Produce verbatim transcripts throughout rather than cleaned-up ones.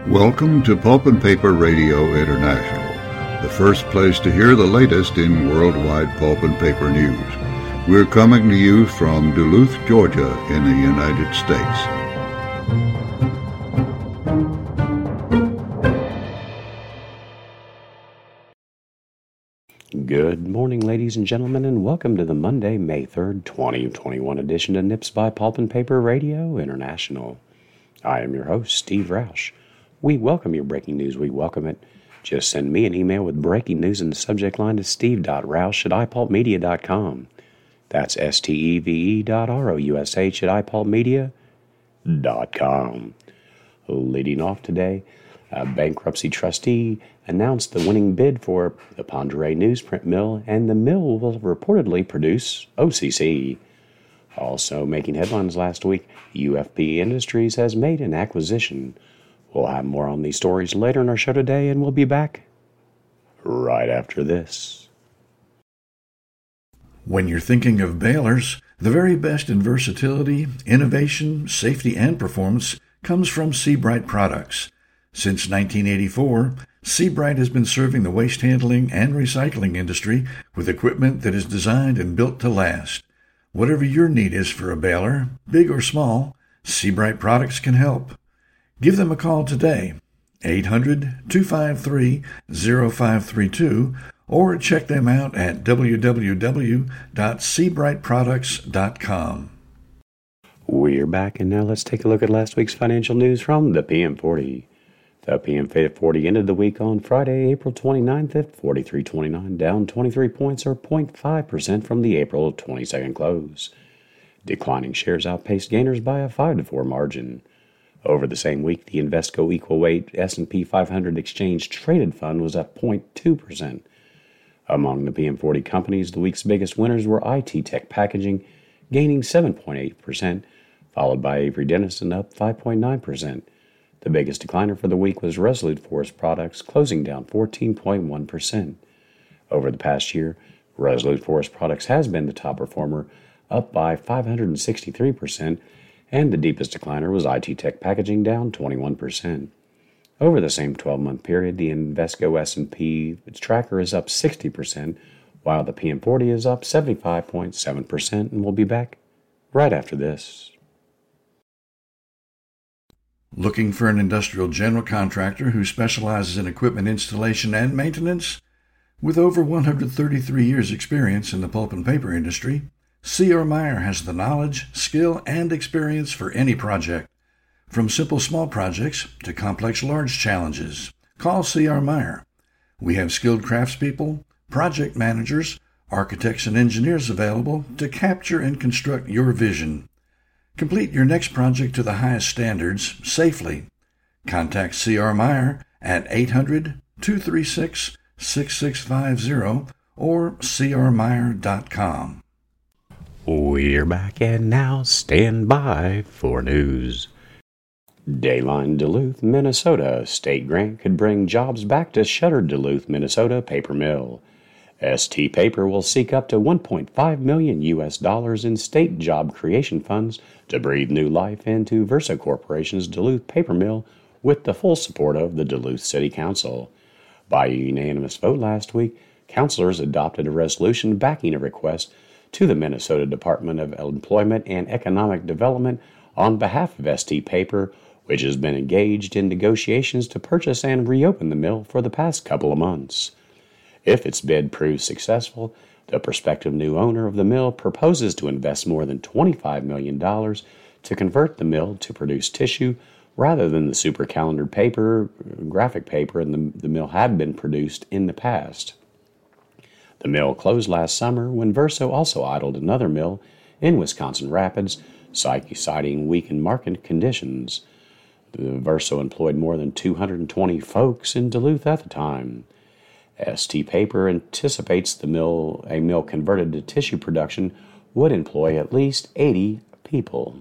Welcome to Pulp and Paper Radio International, the first place to hear the latest in worldwide pulp and paper news. We're coming to you from Duluth, Georgia, in the United States. Good morning, ladies and gentlemen, and welcome to the Monday, May third, twenty twenty-one edition of Nips by Pulp and Paper Radio International. I am your host, Steve Roush. We welcome your breaking news. We welcome it. Just send me an email with breaking news in the subject line to steve dot roush at i pulp media dot com. That's S T E V E dot R O U S H at i pulp media dot com. Leading off today, a bankruptcy trustee announced the winning bid for the Pend Oreille newsprint mill, and the mill will reportedly produce O C C. Also making headlines last week, U F P Industries has made an acquisition. We'll have more on these stories later in our show today, and we'll be back right after this. When you're thinking of balers, the very best in versatility, innovation, safety, and performance comes from Sebright Products. Since nineteen eighty-four, Sebright has been serving the waste handling and recycling industry with equipment that is designed and built to last. Whatever your need is for a baler, big or small, Sebright Products can help. Give them a call today, eight hundred, two five three, zero five three two, or check them out at w w w dot sebright products dot com. We're back, and now let's take a look at last week's financial news from the P M forty. The P M forty ended the week on Friday, April twenty-ninth at forty-three twenty-nine, down twenty-three points or zero point five percent from the April twenty-second close. Declining shares outpaced gainers by a five to four margin. Over the same week, the Invesco Equal Weight S and P five hundred Exchange Traded Fund was up zero point two percent. Among the P M forty companies, the week's biggest winners were I T Tech Packaging, gaining seven point eight percent, followed by Avery Dennison, up five point nine percent. The biggest decliner for the week was Resolute Forest Products, closing down fourteen point one percent. Over the past year, Resolute Forest Products has been the top performer, up by five hundred sixty-three percent, and the deepest decliner was I T Tech Packaging, down twenty-one percent. Over the same twelve-month period, the Invesco S and P tracker is up sixty percent, while the P M forty is up seventy-five point seven percent, and we'll be back right after this. Looking for an industrial general contractor who specializes in equipment installation and maintenance? With over one hundred thirty-three years' experience in the pulp and paper industry, C R. Meyer has the knowledge, skill, and experience for any project. From simple small projects to complex large challenges, call C R. Meyer. We have skilled craftspeople, project managers, architects, and engineers available to capture and construct your vision. Complete your next project to the highest standards safely. Contact C R. Meyer at eight hundred, two three six, six six five zero or c r meyer dot com. We're back, and now stand by for news. Dayline Duluth, Minnesota. State grant could bring jobs back to shuttered Duluth, Minnesota paper mill. S T Paper will seek up to one point five million U S dollars in state job creation funds to breathe new life into Verso Corporation's Duluth paper mill with the full support of the Duluth City Council. By a unanimous vote last week, councilors adopted a resolution backing a request to the Minnesota Department of Employment and Economic Development on behalf of S T Paper, which has been engaged in negotiations to purchase and reopen the mill for the past couple of months. If its bid proves successful, the prospective new owner of the mill proposes to invest more than twenty-five million dollars to convert the mill to produce tissue rather than the super calendared paper, graphic paper, and the, the mill had been produced in the past. The mill closed last summer when Verso also idled another mill in Wisconsin Rapids, citing weakened market conditions. The Verso employed more than two hundred twenty folks in Duluth at the time. S T Paper anticipates the mill, a mill converted to tissue production, would employ at least eighty people.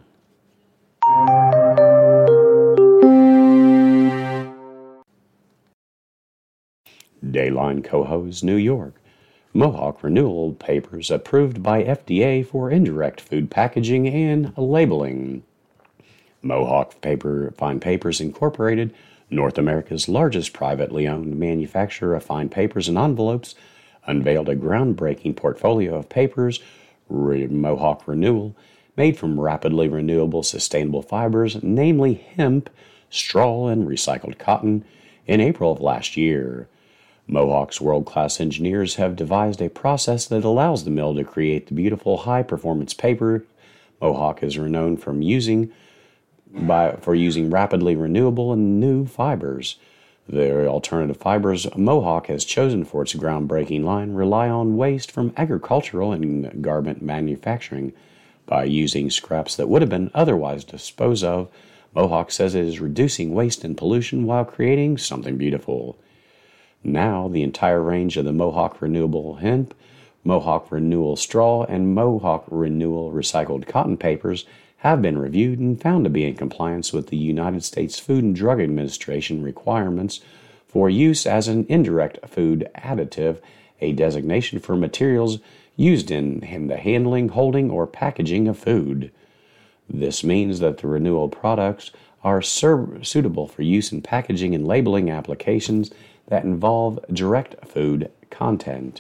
Dayline Cohoes, New York. Mohawk Renewal Papers approved by F D A for indirect food packaging and labeling. Mohawk Paper Fine Papers Incorporated North America's largest privately owned manufacturer of fine papers and envelopes, unveiled a groundbreaking portfolio of papers, Mohawk Renewal, made from rapidly renewable sustainable fibers, namely hemp, straw, and recycled cotton, in April of last year. Mohawk's world-class engineers have devised a process that allows the mill to create the beautiful high-performance paper Mohawk is renowned from using by, for using rapidly renewable and new fibers. The alternative fibers Mohawk has chosen for its groundbreaking line rely on waste from agricultural and garment manufacturing. By using scraps that would have been otherwise disposed of, Mohawk says it is reducing waste and pollution while creating something beautiful. Now, the entire range of the Mohawk Renewable Hemp, Mohawk Renewal Straw, and Mohawk Renewal Recycled Cotton papers have been reviewed and found to be in compliance with the United States Food and Drug Administration requirements for use as an indirect food additive, a designation for materials used in, in the handling, holding, or packaging of food. This means that the renewal products are sur- suitable for use in packaging and labeling applications that involve direct food content.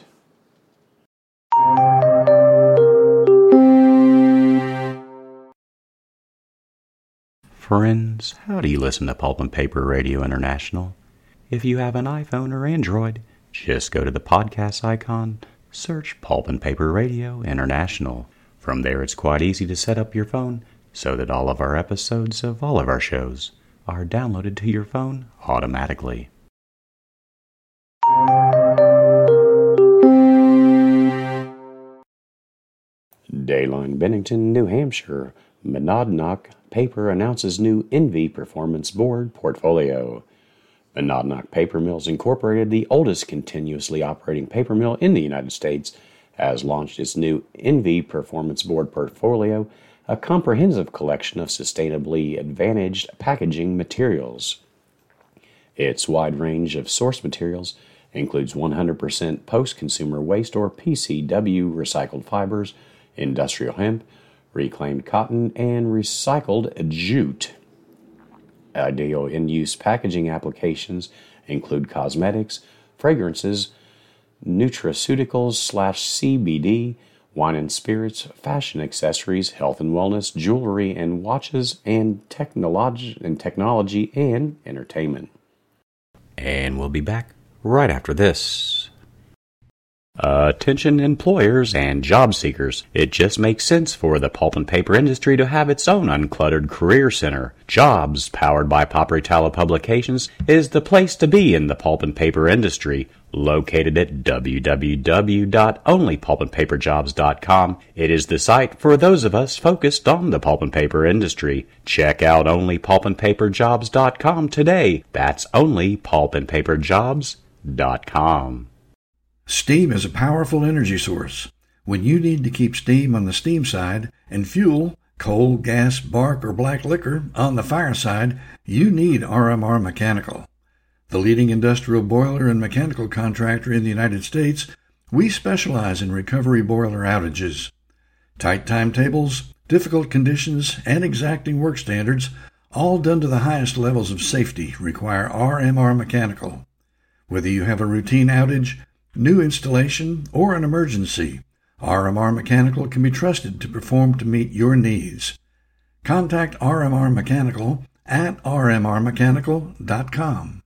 Friends, how do you listen to Pulp and Paper Radio International? If you have an iPhone or Android, just go to the podcast icon, search Pulp and Paper Radio International. From there, it's quite easy to set up your phone so that all of our episodes of all of our shows are downloaded to your phone automatically. Dayline, Bennington, New Hampshire. Monadnock Paper announces new Envy Performance Board portfolio. Monadnock Paper Mills Incorporated, the oldest continuously operating paper mill in the United States, has launched its new Envy Performance Board portfolio, a comprehensive collection of sustainably advantaged packaging materials. Its wide range of source materials includes one hundred percent post-consumer waste or P C W recycled fibers, industrial hemp, reclaimed cotton, and recycled jute. Ideal in-use packaging applications include cosmetics, fragrances, nutraceuticals slash C B D, wine and spirits, fashion accessories, health and wellness, jewelry and watches, and technology and technology and entertainment. And we'll be back right after this. Attention employers and job seekers. It just makes sense for the pulp and paper industry to have its own uncluttered career center. Jobs, powered by Paperitalo Publications, is the place to be in the pulp and paper industry. Located at w w w dot only pulp and paper jobs dot com, it is the site for those of us focused on the pulp and paper industry. Check out only pulp and paper jobs dot com today. That's only pulp and paper jobs dot com. Steam is a powerful energy source. When you need to keep steam on the steam side and fuel, coal, gas, bark, or black liquor on the fire side, you need R M R Mechanical. The leading industrial boiler and mechanical contractor in the United States, we specialize in recovery boiler outages. Tight timetables, difficult conditions, and exacting work standards, all done to the highest levels of safety, require R M R Mechanical. Whether you have a routine outage, new installation, or an emergency, R M R Mechanical can be trusted to perform to meet your needs. Contact R M R Mechanical at r m r mechanical dot com.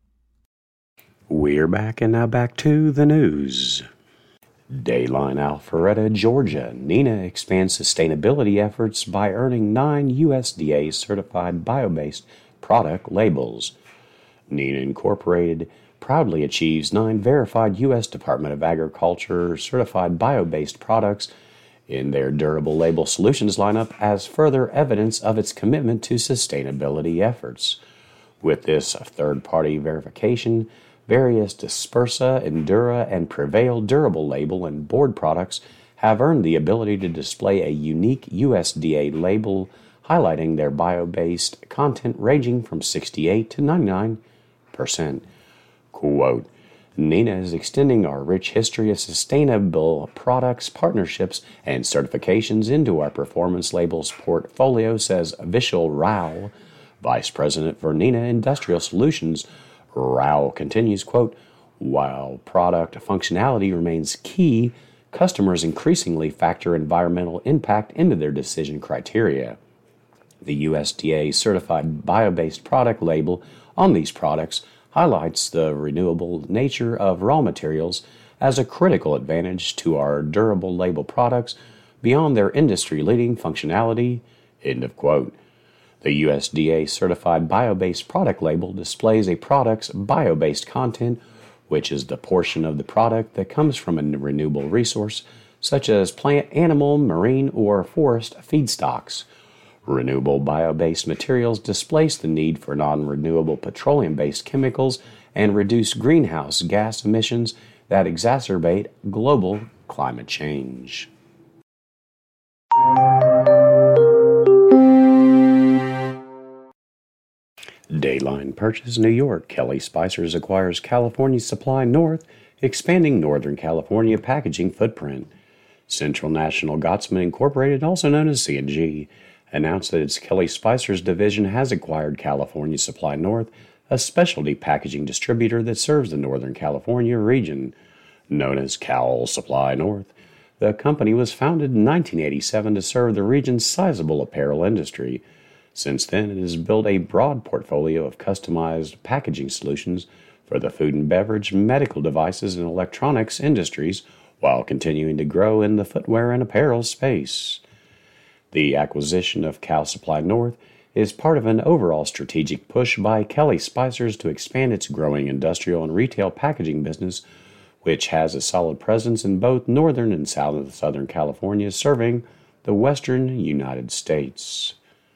We're back, and now back to the news. Dayline, Alpharetta, Georgia. Neenah expands sustainability efforts by earning nine U S D A-certified bio-based product labels. Neenah Incorporated proudly achieves nine verified U S Department of Agriculture certified bio-based products in their durable label solutions lineup as further evidence of its commitment to sustainability efforts. With this third-party verification, various Dispersa, Endura, and Prevail durable label and board products have earned the ability to display a unique U S D A label highlighting their bio-based content ranging from sixty-eight to ninety-nine percent. Quote, Neenah is extending our rich history of sustainable products, partnerships, and certifications into our performance labels portfolio, says Vishal Rao, Vice President for Neenah Industrial Solutions, Rao continues, quote, while product functionality remains key, customers increasingly factor environmental impact into their decision criteria. The U S D A certified bio-based product label on these products highlights the renewable nature of raw materials as a critical advantage to our durable label products beyond their industry-leading functionality, end of quote. The U S D A certified bio-based product label displays a product's bio-based content, which is the portion of the product that comes from a renewable resource, such as plant, animal, marine, or forest feedstocks. Renewable bio-based materials displace the need for non-renewable petroleum-based chemicals and reduce greenhouse gas emissions that exacerbate global climate change. Dayline purchase New York. Kelly Spicers acquires California Supply North, expanding Northern California packaging footprint. Central National Gottsman Incorporated, also known as C and G, announced that its Kelly Spicers division has acquired California Supply North, a specialty packaging distributor that serves the Northern California region. Known as Cal Supply North, the company was founded in nineteen eighty-seven to serve the region's sizable apparel industry. Since then, it has built a broad portfolio of customized packaging solutions for the food and beverage, medical devices, and electronics industries, while continuing to grow in the footwear and apparel space. The acquisition of Cal Supply North is part of an overall strategic push by Kelly Spicers to expand its growing industrial and retail packaging business, which has a solid presence in both northern and southern California, serving the western United States.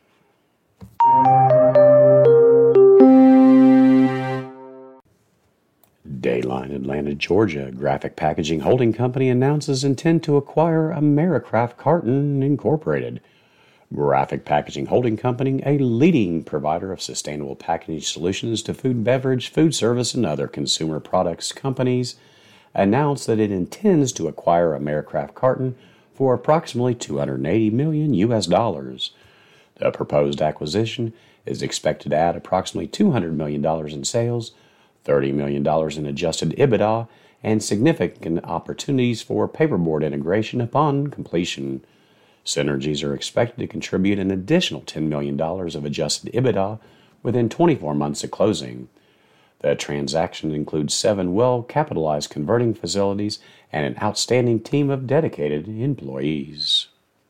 Dayline Atlanta, Georgia. Graphic Packaging Holding Company announces intent to acquire Americraft Carton Incorporated. Graphic Packaging Holding Company, a leading provider of sustainable packaging solutions to food, beverage, food service, and other consumer products companies, announced that it intends to acquire Americraft Carton for approximately two hundred eighty million U S dollars. The proposed acquisition is expected to add approximately two hundred million dollars in sales, thirty million dollars in adjusted EBITDA, and significant opportunities for paperboard integration upon completion. Synergies are expected to contribute an additional ten million dollars of adjusted EBITDA within twenty-four months of closing. The transaction includes seven well-capitalized converting facilities and an outstanding team of dedicated employees.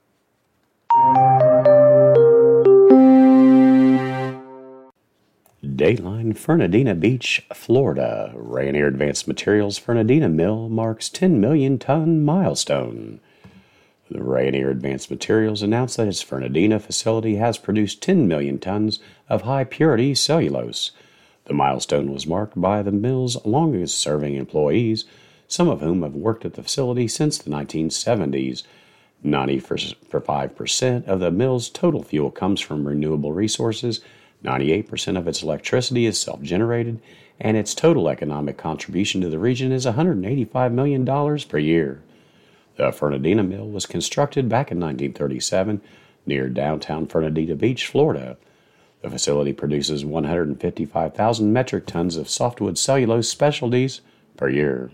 Dayline, Fernandina Beach, Florida. Rayonier Advanced Materials Fernandina Mill marks ten million ton milestone. The Rayonier Advanced Materials announced that its Fernandina facility has produced ten million tons of high-purity cellulose. The milestone was marked by the mill's longest-serving employees, some of whom have worked at the facility since the nineteen seventies. ninety-five percent of the mill's total fuel comes from renewable resources, ninety-eight percent of its electricity is self-generated, and its total economic contribution to the region is one hundred eighty-five million dollars per year. The Fernandina Mill was constructed back in nineteen thirty-seven near downtown Fernandina Beach, Florida. The facility produces one hundred fifty-five thousand metric tons of softwood cellulose specialties per year.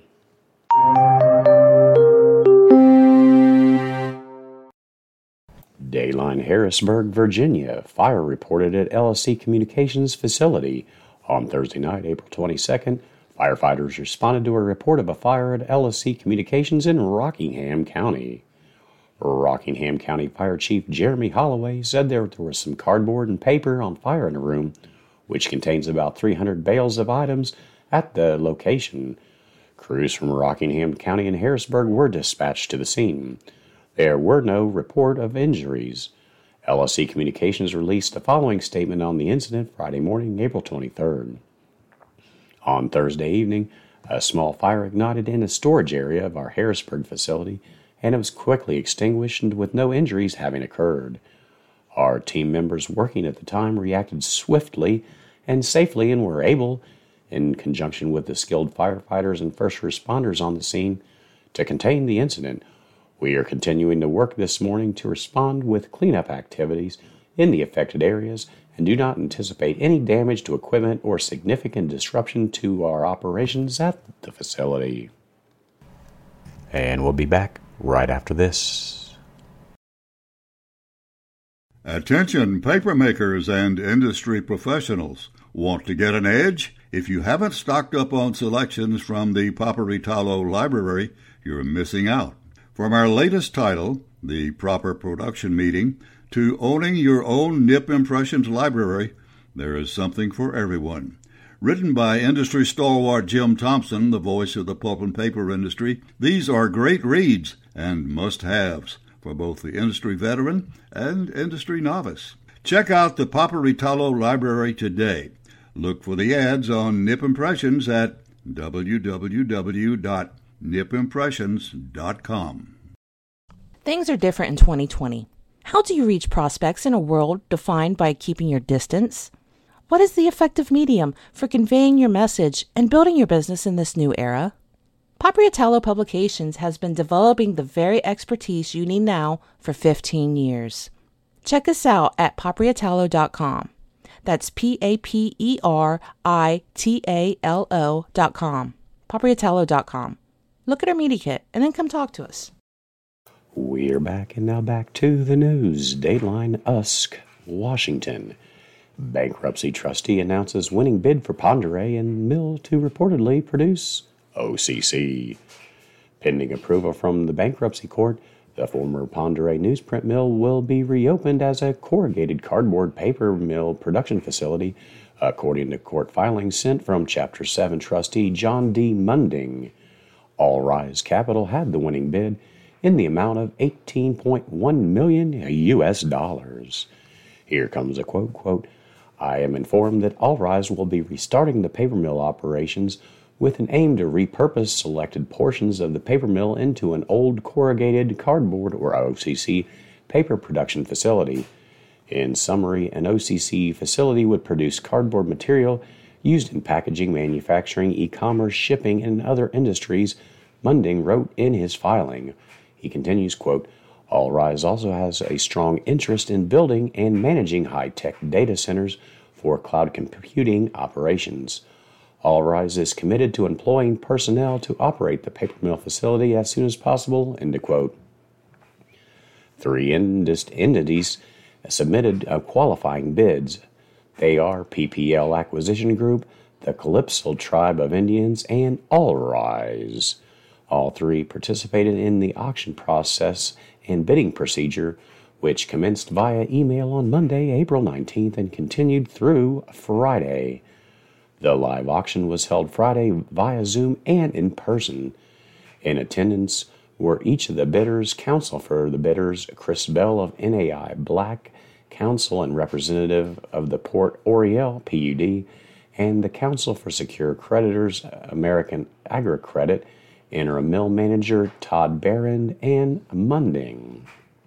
Dayline, Harrisburg, Virginia. Fire reported at L S C Communications facility. On Thursday night, April twenty-second, firefighters responded to a report of a fire at L S C Communications in Rockingham County. Rockingham County Fire Chief Jeremy Holloway said there, there was some cardboard and paper on fire in a room, which contains about three hundred bales of items at the location. Crews from Rockingham County and Harrisburg were dispatched to the scene. There were no report of injuries. L S C Communications released the following statement on the incident Friday morning, April twenty-third. On Thursday evening, a small fire ignited in a storage area of our Harrisburg facility, and it was quickly extinguished with no injuries having occurred. Our team members working at the time reacted swiftly and safely and were able, in conjunction with the skilled firefighters and first responders on the scene, to contain the incident. We are continuing to work this morning to respond with cleanup activities in the affected areas and do not anticipate any damage to equipment or significant disruption to our operations at the facility. And we'll be back right after this. Attention paper makers and industry professionals. Want to get an edge? If you haven't stocked up on selections from the Paperitalo Library, you're missing out. From our latest title, The Proper Production Meeting, to owning your own Nip Impressions library, there is something for everyone. Written by industry stalwart Jim Thompson, the voice of the pulp and paper industry, these are great reads and must-haves for both the industry veteran and industry novice. Check out the Paperitalo Library today. Look for the ads on Nip Impressions at w w w dot nip impressions dot com. Things are different in twenty twenty. How do you reach prospects in a world defined by keeping your distance? What is the effective medium for conveying your message and building your business in this new era? Paperitalo Publications has been developing the very expertise you need now for fifteen years. Check us out at paperitalo dot com. That's P A P E R I T A L O dot com. paperitalo dot com. Look at our media kit and then come talk to us. We're back, and now back to the news. Dateline, Usk, Washington. Bankruptcy trustee announces winning bid for Ponderay and Mill to reportedly produce O C C. Pending approval from the bankruptcy court, the former Ponderay newsprint mill will be reopened as a corrugated cardboard paper mill production facility, according to court filings sent from Chapter seven trustee John D. Munding. All Rise Capital had the winning bid in the amount of eighteen point one million U S dollars. Here comes a quote, quote, I am informed that All Rise will be restarting the paper mill operations with an aim to repurpose selected portions of the paper mill into an old corrugated cardboard, or O C C, paper production facility. In summary, an O C C facility would produce cardboard material used in packaging, manufacturing, e-commerce, shipping, and other industries, Munding wrote in his filing. He continues, quote, All Rise also has a strong interest in building and managing high-tech data centers for cloud computing operations. All Rise is committed to employing personnel to operate the paper mill facility as soon as possible, end of quote. Three entities submitted uh, qualifying bids. They are P P L Acquisition Group, the Calypso Tribe of Indians, and All Rise. All three participated in the auction process and bidding procedure, which commenced via email on Monday, April nineteenth, and continued through Friday. The live auction was held Friday via Zoom and in person. In attendance were each of the bidders, counsel for the bidders, Chris Bell of N A I Black, counsel and representative of the Port Oriel P U D, and the counsel for secure creditors, American AgriCredit, interim mill manager Todd Barron, and Munding.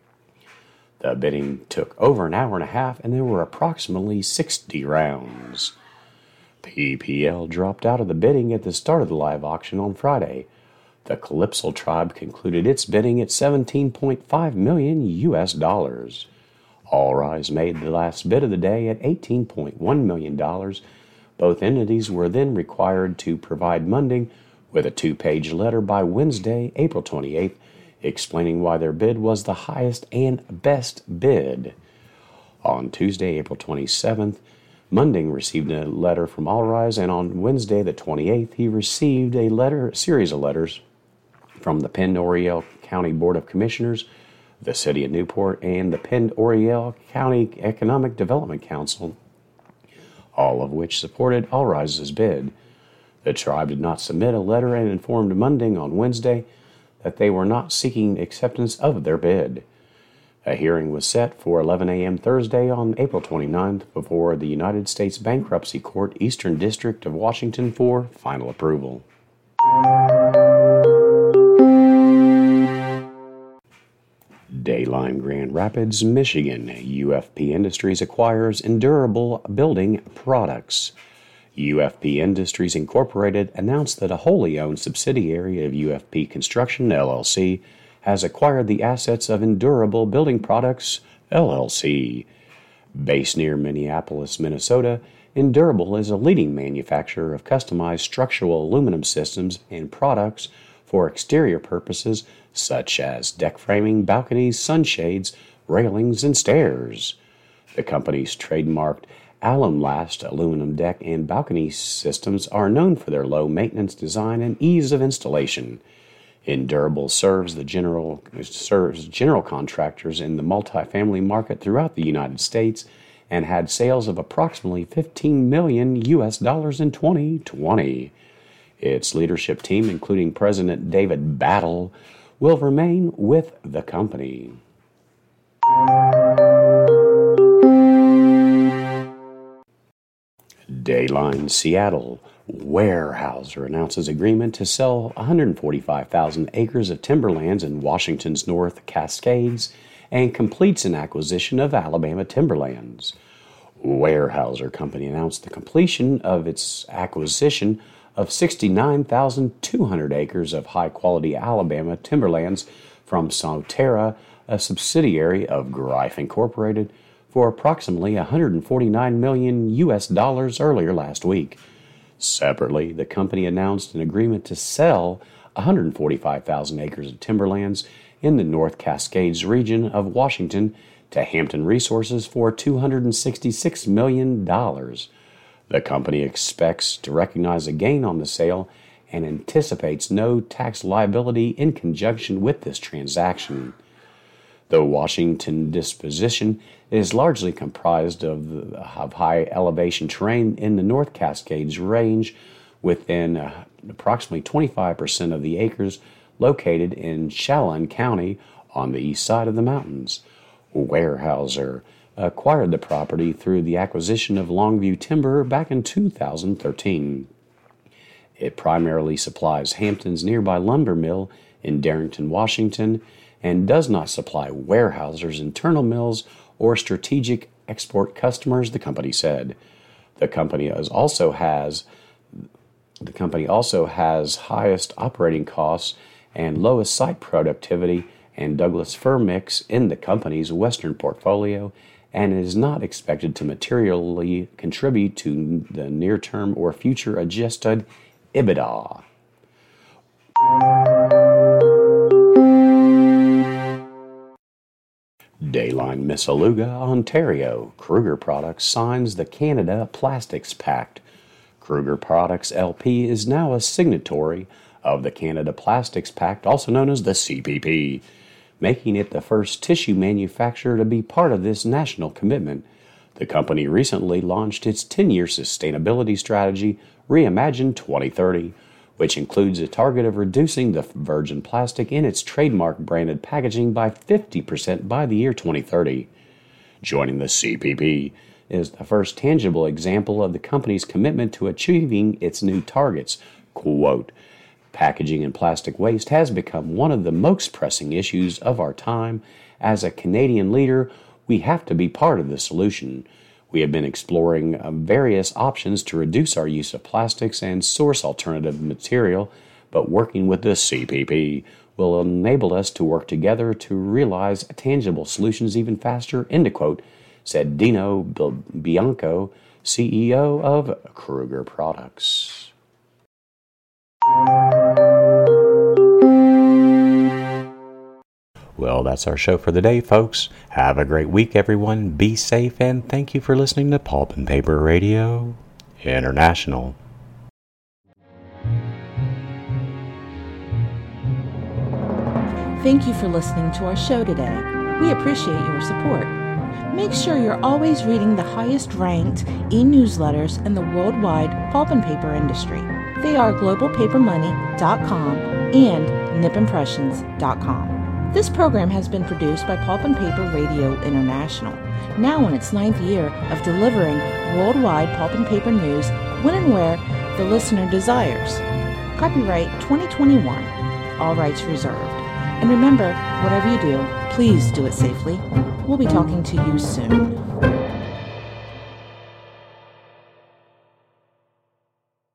The bidding took over an hour and a half, and there were approximately sixty rounds. P P L dropped out of the bidding at the start of the live auction on Friday. The Calypso Tribe concluded its bidding at seventeen point five million U S dollars. All Rise made the last bid of the day at eighteen point one million dollars. Both entities were then required to provide Munding with a two-page letter by Wednesday, April twenty-eighth, explaining why their bid was the highest and best bid. On Tuesday, April twenty-seventh, Munding received a letter from All Rise, and on Wednesday, the twenty-eighth, he received a letter, a series of letters from the Pend Oreille County Board of Commissioners, the City of Newport, and the Pend Oreille County Economic Development Council, all of which supported All Rise's bid. The tribe did not submit a letter and informed Munding on Wednesday that they were not seeking acceptance of their bid. A hearing was set for eleven a.m. Thursday on April twenty-ninth before the United States Bankruptcy Court, Eastern District of Washington, for final approval. Dayline, Grand Rapids, Michigan. U F P Industries acquires Endurable Building Products. U F P Industries Incorporated announced that a wholly owned subsidiary of U F P Construction, L L C, has acquired the assets of Endurable Building Products, L L C. Based near Minneapolis, Minnesota, Endurable is a leading manufacturer of customized structural aluminum systems and products for exterior purposes such as deck framing, balconies, sunshades, railings, and stairs. The company's trademarked Alumlast aluminum deck and balcony systems are known for their low maintenance design and ease of installation. Endurable serves the general serves general contractors in the multifamily market throughout the United States and had sales of approximately fifteen million U S dollars in twenty twenty. Its leadership team, including President David Battle, will remain with the company. Dayline Seattle. Weyerhaeuser announces agreement to sell one hundred forty-five thousand acres of timberlands in Washington's North Cascades and completes an acquisition of Alabama timberlands. Weyerhaeuser Company announced the completion of its acquisition of sixty-nine thousand two hundred acres of high-quality Alabama timberlands from Soterra, a subsidiary of Greif Incorporated, for approximately one hundred forty-nine million U S dollars earlier last week. Separately, the company announced an agreement to sell one hundred forty-five thousand acres of timberlands in the North Cascades region of Washington to Hampton Resources for two hundred sixty-six million dollars. The company expects to recognize a gain on the sale and anticipates no tax liability in conjunction with this transaction. The Washington disposition is largely comprised of, the, of high elevation terrain in the North Cascades range, within uh, approximately twenty-five percent of the acres located in Chelan County on the east side of the mountains. Weyerhaeuser acquired the property through the acquisition of Longview Timber back in two thousand thirteen. It primarily supplies Hampton's nearby lumber mill in Darrington, Washington, and does not supply Weyerhaeuser's internal mills or strategic export customers, the company said. The company is also has the company also has highest operating costs and lowest site productivity and Douglas fir mix in the company's western portfolio, and is not expected to materially contribute to the near-term or future adjusted EBITDA. Dayline Mississauga, Ontario. Kruger Products signs the Canada Plastics Pact. Kruger Products L P is now a signatory of the Canada Plastics Pact, also known as the C P P, making it the first tissue manufacturer to be part of this national commitment. The company recently launched its ten-year sustainability strategy, Reimagine twenty thirty, which includes a target of reducing the virgin plastic in its trademark branded packaging by fifty percent by the year twenty thirty. Joining the C P P is the first tangible example of the company's commitment to achieving its new targets. Quote, "Packaging and plastic waste has become one of the most pressing issues of our time. As a Canadian leader, we have to be part of the solution. We have been exploring uh, various options to reduce our use of plastics and source alternative material, but working with the C P P will enable us to work together to realize tangible solutions even faster," end quote, said Dino Bianco, C E O of Kruger Products. Well, that's our show for the day, folks. Have a great week, everyone. Be safe, and thank you for listening to Pulp and Paper Radio International. Thank you for listening to our show today. We appreciate your support. Make sure you're always reading the highest ranked e-newsletters in the worldwide pulp and paper industry. They are global paper money dot com and nip impressions dot com. This program has been produced by Pulp and Paper Radio International, now in its ninth year of delivering worldwide pulp and paper news when and where the listener desires. Copyright twenty twenty-one. All rights reserved. And remember, whatever you do, please do it safely. We'll be talking to you soon.